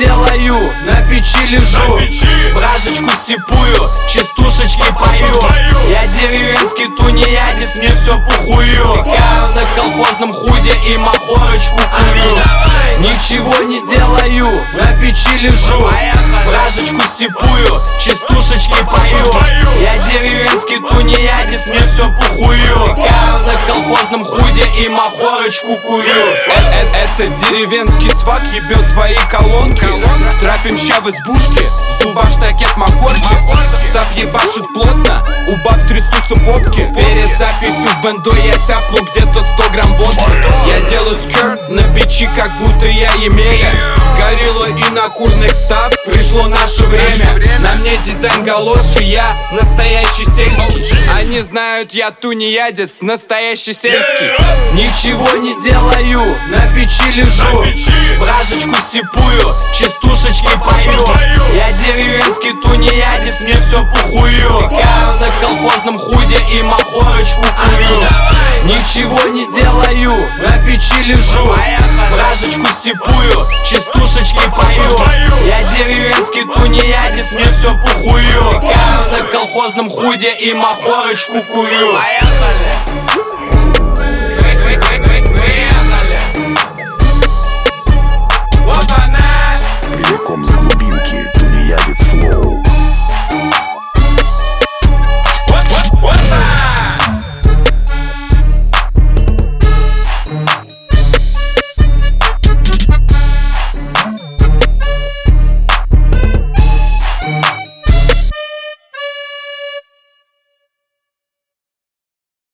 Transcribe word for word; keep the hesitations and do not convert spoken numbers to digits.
делаю, на печи лежу, бражечку сипую, частушечки пою. Я деревенский тунеядец, мне все похую. Пекаю на колхозном худе и махорочку курю. Ничего не делаю, на печи лежу, бражечку сипую, частушечки пою. Я деревенский тунеядец, мне все похую. Пекаю на колхозном худе и махорочку курю. Это деревенский свак ебет твои колонки. Трапим ща в избушке, зуба штакет махорки. Сап ебашит плотно, у баб трясутся попки. Перед записью в бенду я тяплю где-то сто грамм водки. Я делаю скерт на печи, как будто я Емеля. Горилла и на курных став, пришло наше время. На мне дизайн галоши, я настоящий сельский. Они знают, я тунеядец, настоящий сельский. Ничего не делаю, на печи лежу, бражечку сипую, частушечки пою. Я деревенский тунеядец, мне все похую. Пекаю на колхозном худе и махорочку курю. Ничего не делаю, на печи лежу, бражечку сипую, частушечки пою. Я деревенский тунеядец, мне все похую. Пекаю на колхозном худе и махорочку курю. Поехали!